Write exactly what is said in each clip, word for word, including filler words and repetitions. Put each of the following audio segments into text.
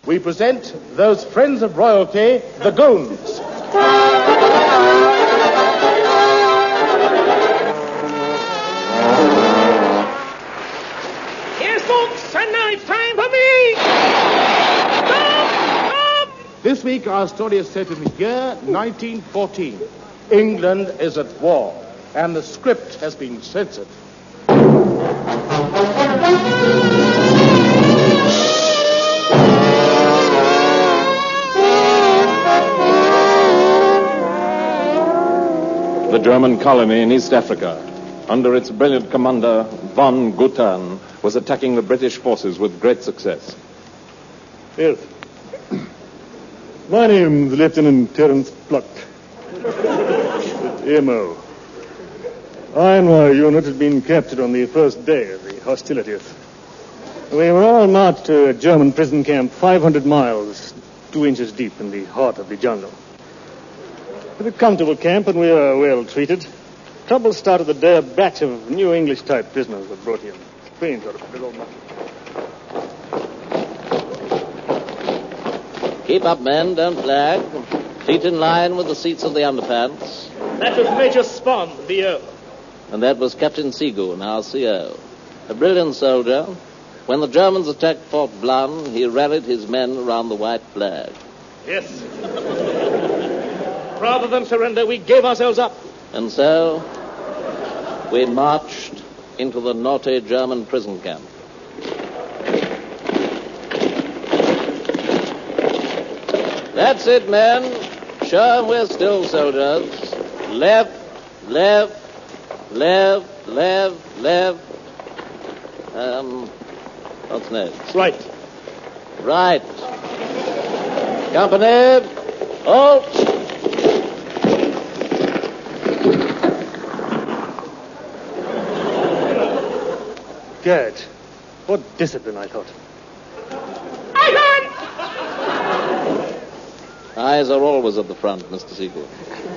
we present those friends of royalty, the Goons. Here's folks, and now it's time for me. Stop! Stop! This week, our story is set in the year nineteen fourteen. England is at war, and the script has been censored. The German colony in East Africa, under its brilliant commander, von Gutan, was attacking the British forces with great success. Yes. My name is Lieutenant Terence Pluck. M O. I and my unit had been captured on the first day of the hostilities. We were all marched to a German prison camp five hundred miles, two inches deep in the heart of the jungle. It was a comfortable camp, and we were well treated. Trouble started the day a batch of new English-type prisoners were brought in. Strange sort of little man. Keep up, men. Don't flag. Feet in line with the seats of the underpants. That was Major Spon, V O. And that was Captain Seagoon, our C O. A brilliant soldier. When the Germans attacked Fort Blun, he rallied his men around the white flag. Yes. Rather than surrender, we gave ourselves up. And so, we marched into the naughty German prison camp. That's it, men. Show 'em we're still soldiers. Left, left, left, left, left. Um, what's next? Right. Right. Company, halt. Gad, what discipline, I thought. Eyes are always at the front, Mister Seagoon.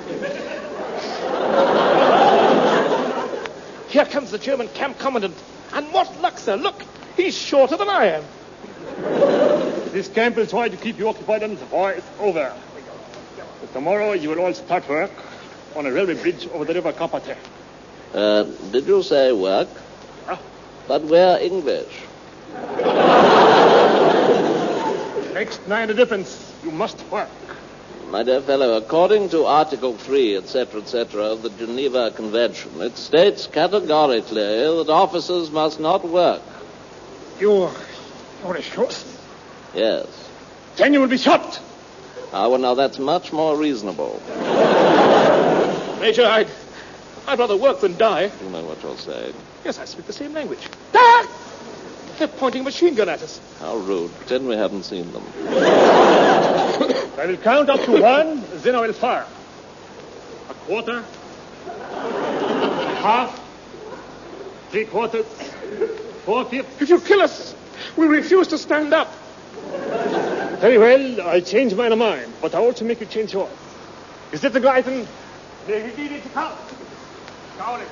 Here comes the German camp commandant. And what luck, sir. Look, he's shorter than I am. This camp is trying to keep you occupied until the war is over. But tomorrow you will all start work on a railway bridge over the river Carpathe. Uh, did you say work? Huh? But we're English. Makes nine a difference. You must work. My dear fellow, according to Article three, et cetera, et cetera, of the Geneva Convention, it states categorically that officers must not work. You're... you're a shot? Yes. Then you will be shot. Ah, well, now that's much more reasonable. Major, I'd, I'd rather work than die. You know what you're saying. Yes, I speak the same language. Ah! They're pointing a machine gun at us. How rude. Pretend we haven't seen them. I will count up to one, then I will fire. A quarter. Half. Three quarters. Four fifths. If you kill us, we refuse to stand up. Very well, I change my mind, but I also make you change yours. Is it the Gleiten? May he need it to count. Count it.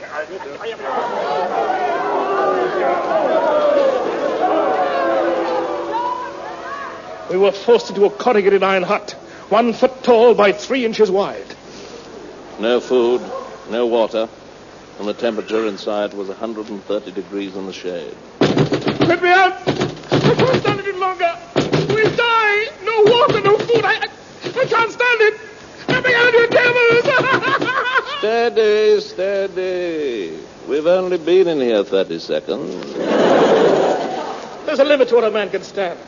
We were forced into a corrugated iron hut, one foot tall by three inches wide. No food, no water, and the temperature inside was one hundred thirty degrees in the shade. Let me out! I can't stand it any longer. We'll die. No water, no food. I, I, I can't stand it. Let me out, you devils! Steady, steady. We've only been in here thirty seconds. There's a limit to what a man can stand.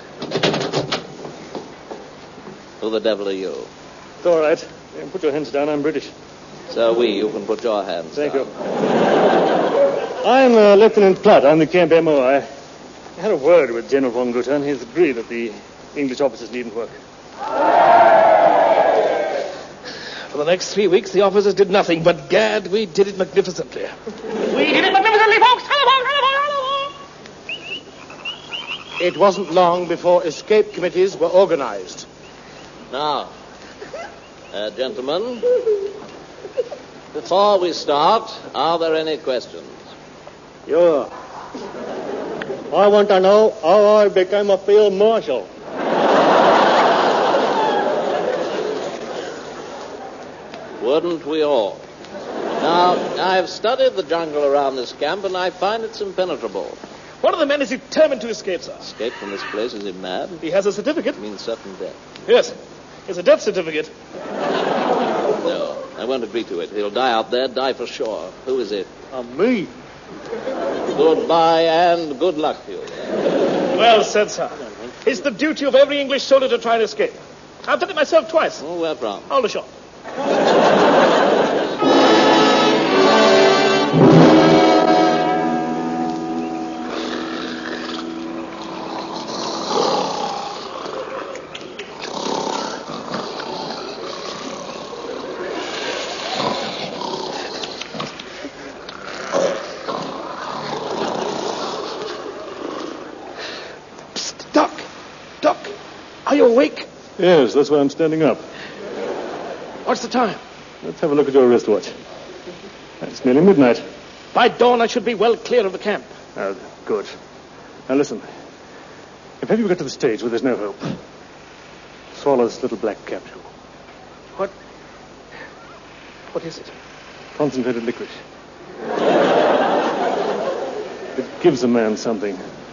Who the devil are you? It's all right. Put your hands down. I'm British. So we, you can put your hands Thank down. you. I'm uh, Lieutenant Platt. I'm the camp M O. I had a word with General von Gutan. He's agreed that the English officers needn't work. For the next three weeks, the officers did nothing, but gad, we did it magnificently. We did it magnificently, folks! It wasn't long before escape committees were organized. Now, uh, gentlemen, before we start, are there any questions? Yeah. I want to know how I became a field marshal. Wouldn't we all? Now, I've studied the jungle around this camp, and I find it's impenetrable. One of the men is determined to escape, sir. Escape from this place? Is he mad? He has a certificate. It means certain death. Yes. It's a death certificate. No, I won't agree to it. He'll die out there, die for sure. Who is it? Uh, me. Goodbye and good luck to you. Well said, sir. It's the duty of every English soldier to try and escape. I've done it myself twice. Oh, where from? Aldershot. Doc! Doc! Are you awake? Yes, that's why I'm standing up. What's the time? Let's have a look at your wristwatch. It's nearly midnight. By dawn, I should be well clear of the camp. Oh, good. Now listen. If ever you get to the stage where there's no hope, swallow this little black capsule. What? What is it? Concentrated liquid. It gives a man something.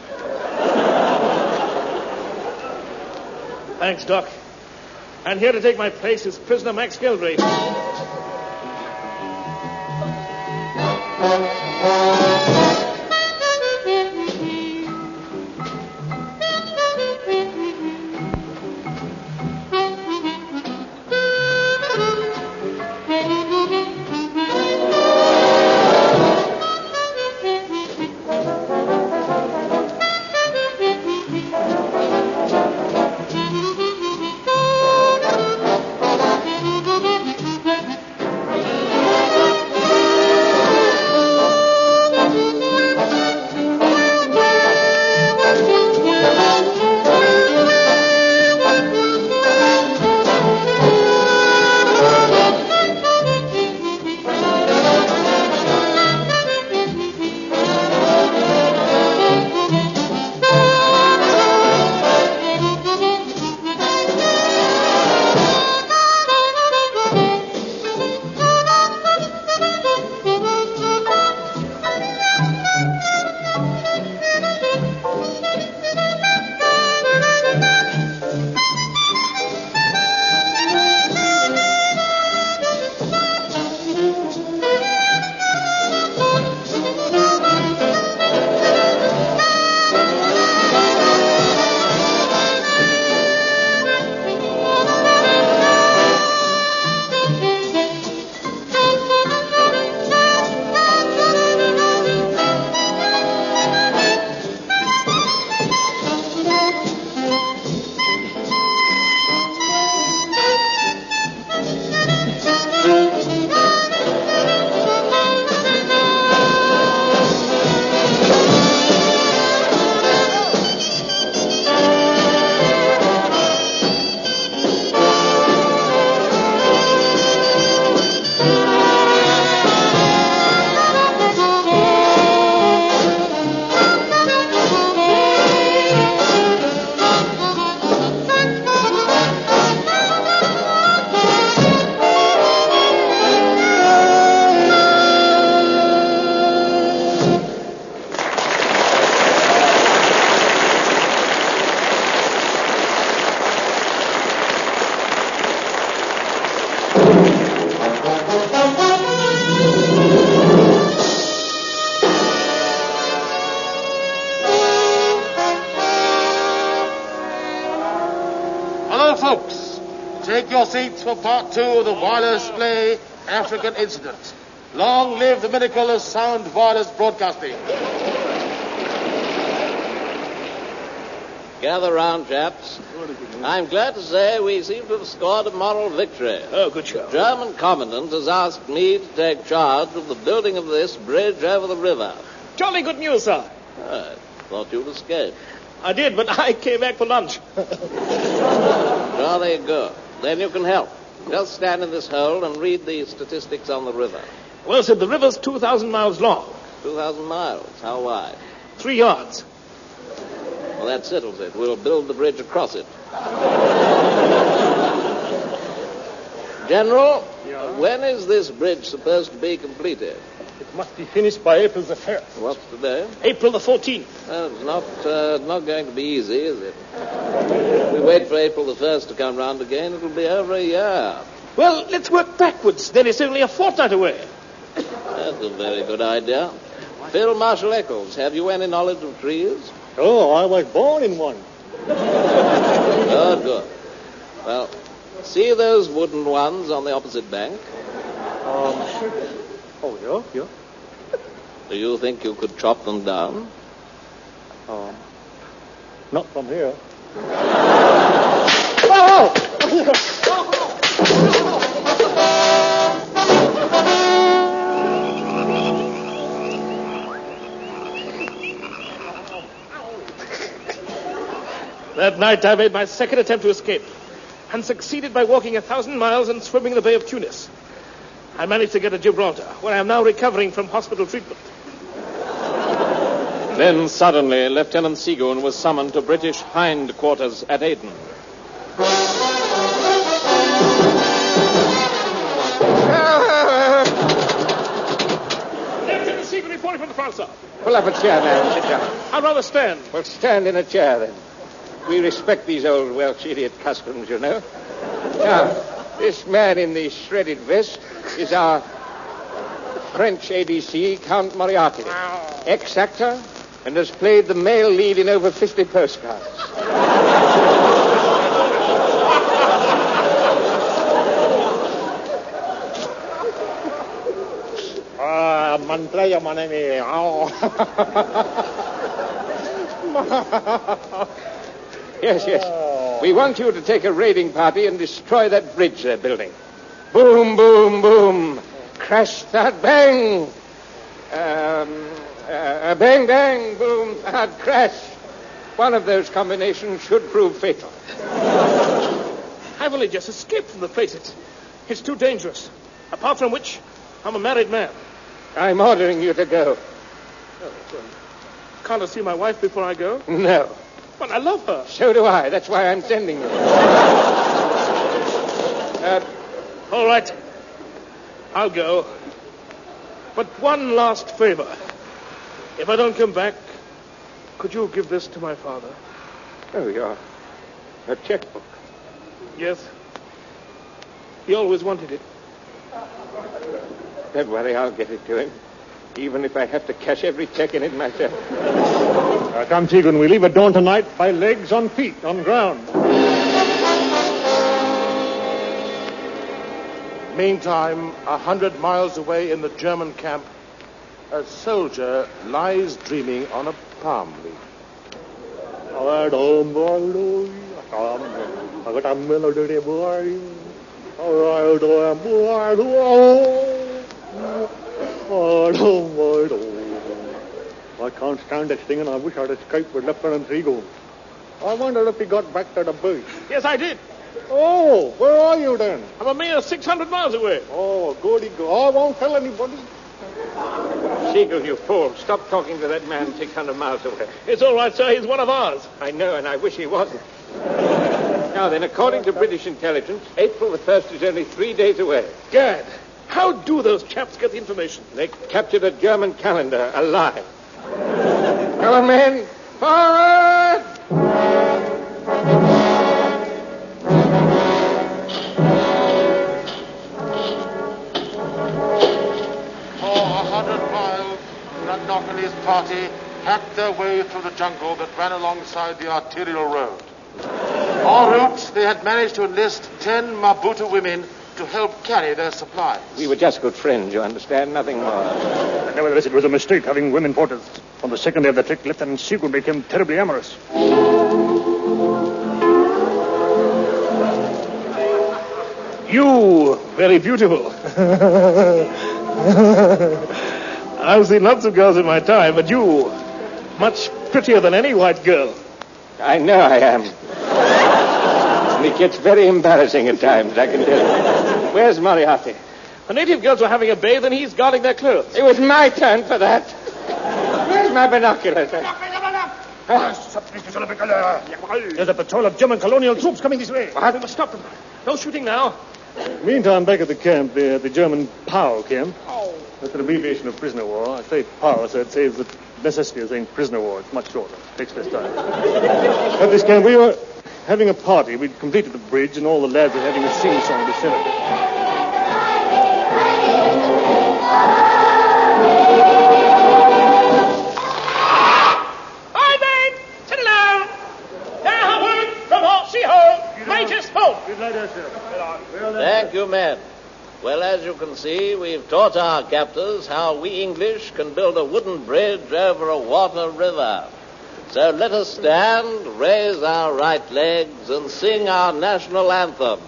Thanks, Doc. And here to take my place is prisoner Max Gilgrave. folks, take your seats for part two of the wireless play, African Incident. Long live the miracle of sound wireless broadcasting. Gather round, chaps. I'm glad to say we seem to have scored a moral victory. Oh, good show. The German commandant has asked me to take charge of the building of this bridge over the river. Jolly good news, sir. I thought you'd escaped. I did, but I came back for lunch. Jolly good. Then you can help. Just stand in this hole and read the statistics on the river. Well, sir, the river's two thousand miles long. two thousand miles. How wide? Three yards. Well, that settles it. We'll build the bridge across it. General, Yeah? when is this bridge supposed to be completed? It must be finished by April the first. What's today? April the fourteenth. Well, it's not, uh, not going to be easy, is it? If we wait for April the first to come round again, it'll be over a year. Well, let's work backwards. Then it's only a fortnight away. That's a very good idea. Field Marshal Eccles, have you any knowledge of trees? Oh, I was born in one. Good, good. Well, see those wooden ones on the opposite bank? Um, oh, yeah, yeah. Do you think you could chop them down? Um, not from here. Oh! That night I made my second attempt to escape and succeeded by walking a thousand miles and swimming the Bay of Tunis. I managed to get to Gibraltar, where I am now recovering from hospital treatment. Then suddenly, Lieutenant Seagoon was summoned to British hindquarters at Aden. Lieutenant Seagoon reporting from the front, sir. Pull up a chair, man. Sit down. I'd rather stand. Well, stand in a chair, then. We respect these old Welsh idiot customs, you know. Now, this man in the shredded vest is our French A D C, Count Moriarty. Ex-actor, and has played the male lead in over fifty postcards. Ah, Mantraya Manemi. Yes, yes. We want you to take a raiding party and destroy that bridge they're building. Boom, boom, boom. Crash, that bang. Um, uh, bang, bang, boom, thud, crash. One of those combinations should prove fatal. I've only just escaped from the place. It's, it's too dangerous. Apart from which, I'm a married man. I'm ordering you to go. Can't I see my wife before I go? No. But I love her. So do I. That's why I'm sending you. uh, All right. I'll go. But one last favor. If I don't come back, could you give this to my father? oh, your, your checkbook. Yes. He always wanted it. Don't worry, I'll get it to him. Even if I have to cash every check in it myself. Uh, come, Seagoon, we leave at dawn tonight by legs on feet, on ground. Meantime, a hundred miles away in the German camp, a soldier lies dreaming on a palm leaf. I can't stand this thing, and I wish I'd escaped with Lieutenant Seagoon. I wonder if he got back to the base. Yes, I did. Oh, where are you then? I'm a mere six hundred miles away. Oh, goody go. I won't tell anybody. Seagull, you fool. Stop talking to that man six hundred miles away. It's all right, sir. He's one of ours. I know, and I wish he wasn't. Now then, according to British intelligence, April the first is only three days away. Gad, how do those chaps get the information? They captured a German calendar alive. Come on, men. Forward! Nanook and his party hacked their way through the jungle that ran alongside the arterial road. En route, they had managed to enlist ten Mabutu women to help carry their supplies. We were just good friends, you understand? Nothing more. Nevertheless, it was a mistake having women porters. On the second day of the trip, Lieutenant Seagoon became terribly amorous. You, very beautiful. I've seen lots of girls in my time, but you, much prettier than any white girl. I know I am. And it gets very embarrassing at times, I can tell you. Where's Moriarty? The native girls were having a bathe, and he's guarding their clothes. It was my turn for that. Where's my binoculars? There's a patrol of German colonial troops coming this way. What? We must stop them. No shooting now. Meantime, back at the camp, the, the German POW camp. Oh. That's an abbreviation of prisoner war. I say POW, so it saves the necessity of saying prisoner war. It's much shorter. Takes less time. At this camp, we were having a party. We'd completed the bridge, and all the lads were having a sing-song to celebrate. Thank you, men. Well, as you can see, we've taught our captors how we English can build a wooden bridge over a water river. So let us stand, raise our right legs, and sing our national anthem.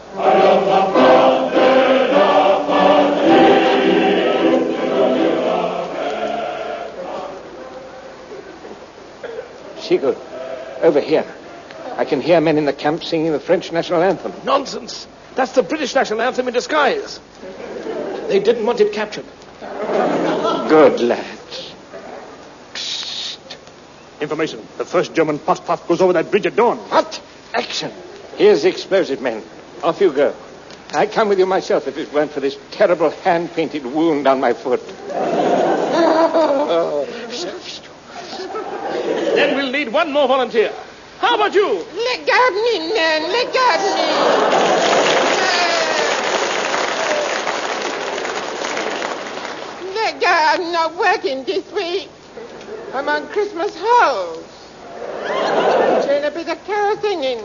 Sigurd, over here. I can hear men in the camp singing the French national anthem. Nonsense. That's the British national anthem in disguise. They didn't want it captured. Good lads. Psst. Information. The first German Postpuff goes over that bridge at dawn. What? Action. Here's the explosive men. Off you go. I'd come with you myself if it weren't for this terrible hand-painted wound on my foot. Then we'll need one more volunteer. How about you? Let go of me, man. Let go of me. Let go. I'm not working this week. I'm on Christmas halls. Doing a bit of carol singing.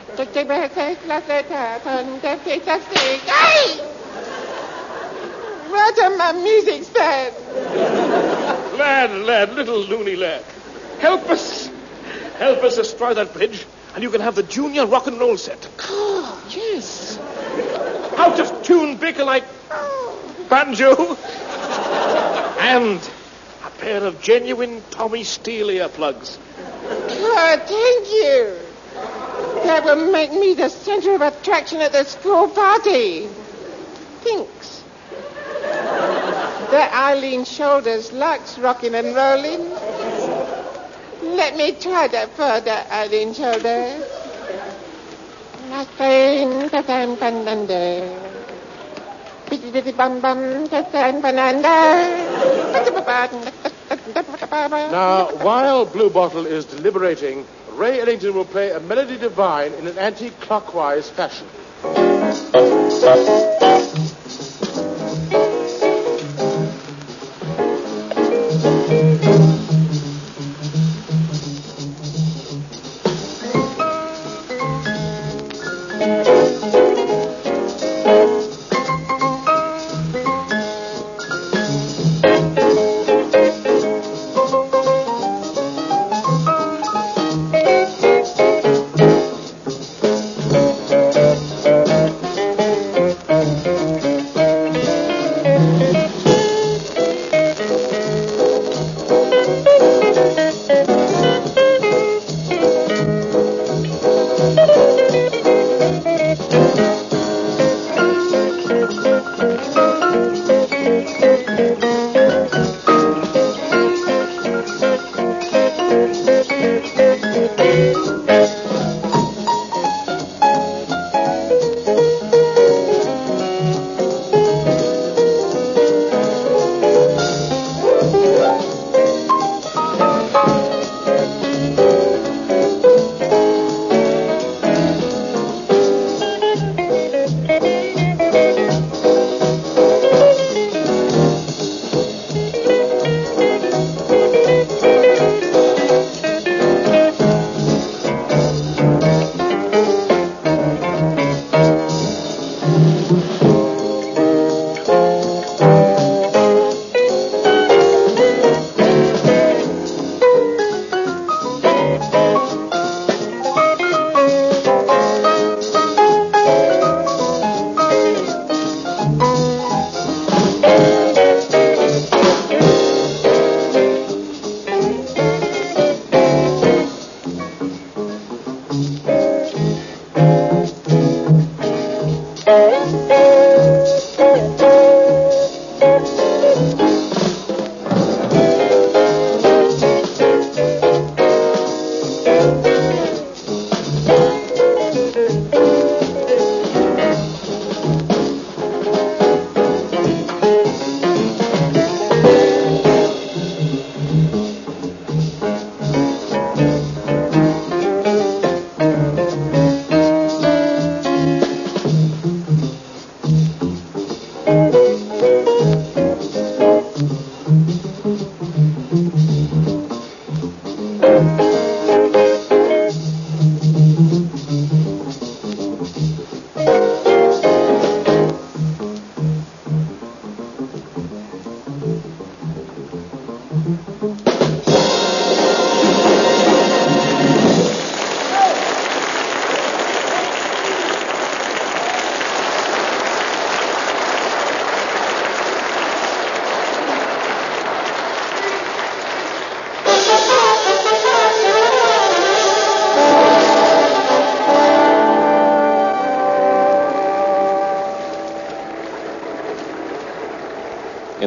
Hey! Where's my music stand? Lad, lad, little loony lad. Help us. Help us destroy that bridge, and you can have the junior rock and roll set. Oh, yes. Out of tune Bakelite banjo. And a pair of genuine Tommy Steele earplugs. Oh, thank you. That will make me the center of attraction at the school party. Thanks. That Eileen Shoulders likes rocking and rolling. Let me try that further, Eileen Shoulders. Nothing to time pananda. Bitty bum bum to time pananda. Now, while Blue Bottle is deliberating, Ray Ellington will play a melody divine in an anti-clockwise fashion.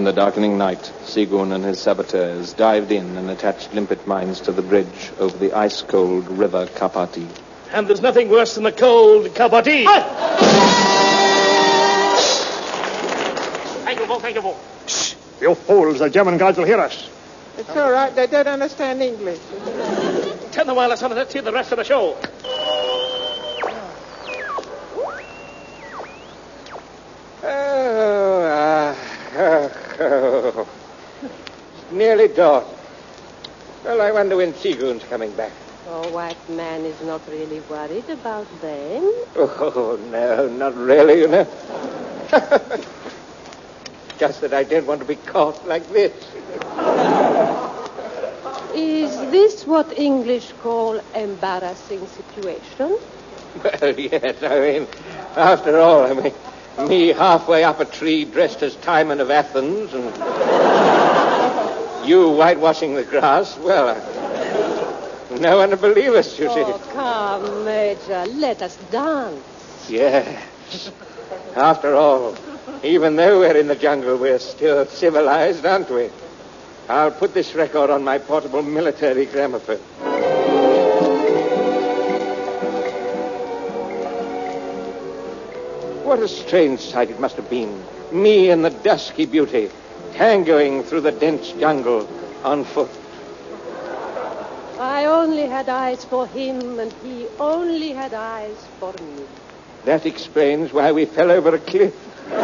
the darkening night, Seagoon and his saboteurs dived in and attached limpet mines to the bridge over the ice-cold river Kapati. And there's nothing worse than the cold Kapati. Thank you, Paul, thank you, Paul. Shh! You fools, the German guards will hear us. It's all right. They don't understand English. Turn the wireless on and let's hear the rest of the show. Oh, uh, oh, oh. Nearly dawn. Well, I wonder when Seagoon's coming back. Oh, white man is not really worried about them. Oh, no, not really, you know. Just that I don't want to be caught like this. Is this what English call embarrassing situation? Well, yes, I mean, after all, I mean, me halfway up a tree dressed as Timon of Athens and you whitewashing the grass, well, uh, no one to believe us, you see. Oh, come, Major, let us dance. Yes. After all, even though we're in the jungle, we're still civilized, aren't we? I'll put this record on my portable military gramophone. What a strange sight it must have been. Me and the dusky beauty, tangoing through the dense jungle on foot. I only had eyes for him, and he only had eyes for me. That explains why we fell over a cliff.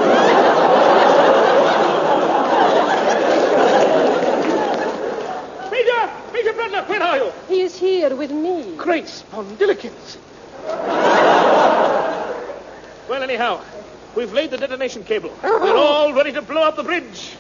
Major! Major Bradley, where are you? He is here with me. Great spondylicans. Well, anyhow, we've laid the detonation cable. We're all ready to blow up the bridge.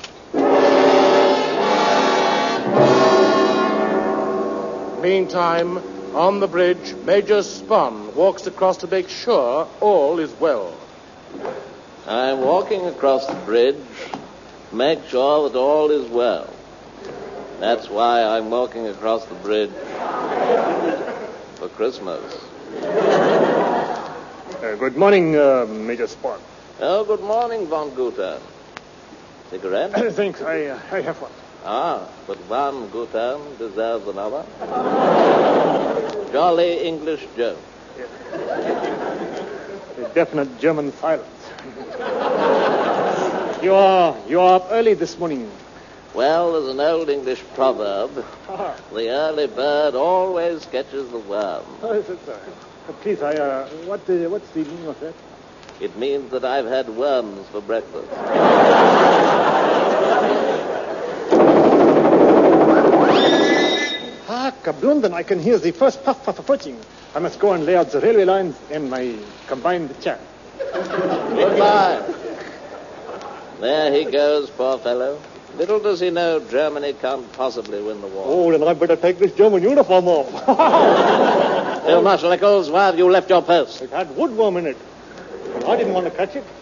Meantime, on the bridge, Major Spon walks across to make sure all is well. I'm walking across the bridge to make sure that all is well. That's why I'm walking across the bridge for Christmas. Uh, good morning, uh, Major Spon. Oh, good morning, Von Guter. Cigarette? Thanks, I, uh, I have one. Ah, but one Guter deserves another. Jolly English joke. A definite German silence. you are you are up early this morning. Well, there's an old English proverb. The early bird always catches the worm. Oh, is it, sir? Uh, please, I, uh, what, uh, what's the meaning of that? It means that I've had worms for breakfast. Ah, Kablunden, I can hear the first puff puff approaching. I must go and lay out the railway lines and my combined chaff. Goodbye. There he goes, poor fellow. Little does he know Germany can't possibly win the war. Oh, then I better take this German uniform off. Field Marshal Nichols, why have you left your post? It had woodworm in it. I didn't want to catch it.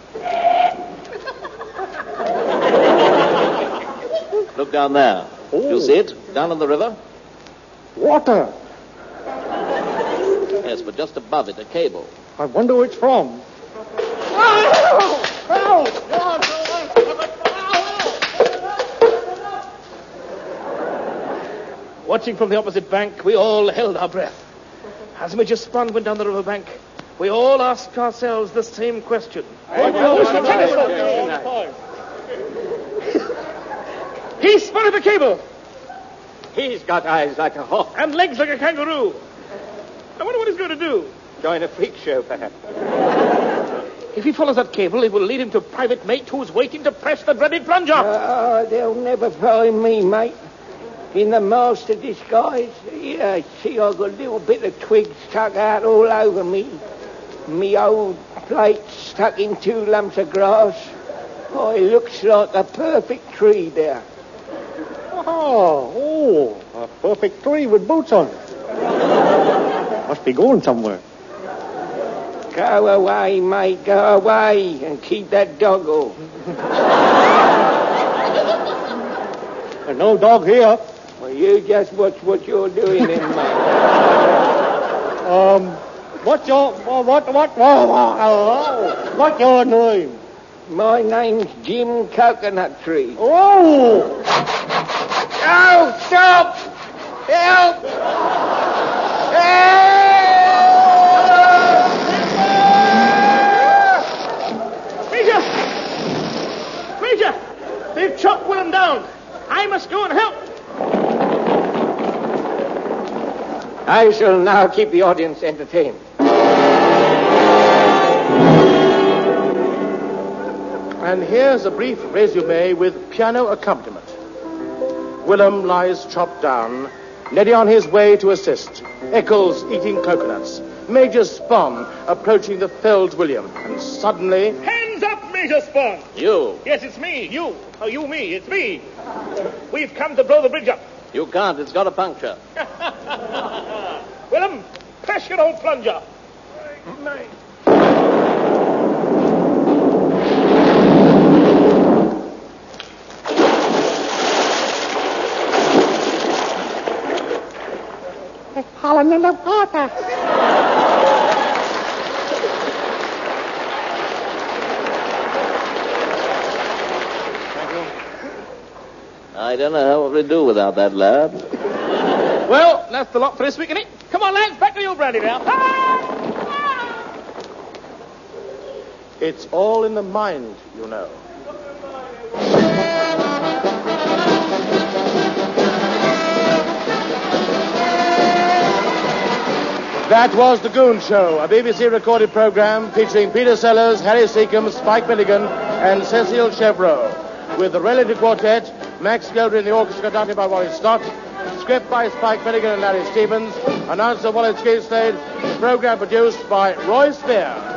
Look down there. Oh. Do you see it? Down in the river? Water. Yes, but just above it, a cable. I wonder where it's from. Watching from the opposite bank, we all held our breath. As Major Spon went down the river bank, we all asked ourselves the same question. He spotted the cable. He's got eyes like a hawk. And legs like a kangaroo. I wonder what he's going to do. Join a freak show, perhaps. If he follows that cable, it will lead him to Private Mate, who's waiting to press the dreaded plunger. Oh, they'll never find me, mate. In the master disguise. Yeah, see, I've got a little bit of twig stuck out all over me. Me old plate stuck in two lumps of grass. Oh, it looks like a perfect tree there. Oh, oh, a perfect tree with boots on. Must be going somewhere. Go away, mate, go away, and keep that doggo. There's no dog here. Well, you just watch what you're doing then, mate. Um, what's your, what, what, what, what, what's your name? My name's Jim Coconut Tree. Oh! Oh, stop! Help! Help! Major! Major! They've chopped Willem down. I must go and help. I shall now keep the audience entertained. And here's a brief resume with piano accompaniment. Willem lies chopped down, Neddy on his way to assist, Eccles eating coconuts, Major Spon approaching the felled William, and suddenly... Hands up, Major Spawn. You. Yes, it's me. You. Oh, you, me. It's me. We've come to blow the bridge up. You can't. It's got a puncture. Willem, press your old plunger. Fallen in the water. I don't know what we'd do without that lad. Well, that's the lot for this week, isn't it? Come on, lads, back to your brandy now. It's all in the mind, you know. That was The Goon Show, a B B C recorded program featuring Peter Sellers, Harry Seacombe, Spike Milligan, and Cecile Chevreau. With the Relative Quartet, Max Gelder in the orchestra conducted by Wally Stott, script by Spike Milligan and Larry Stevens, announcer Wallace Gilstade, program produced by Roy Spear.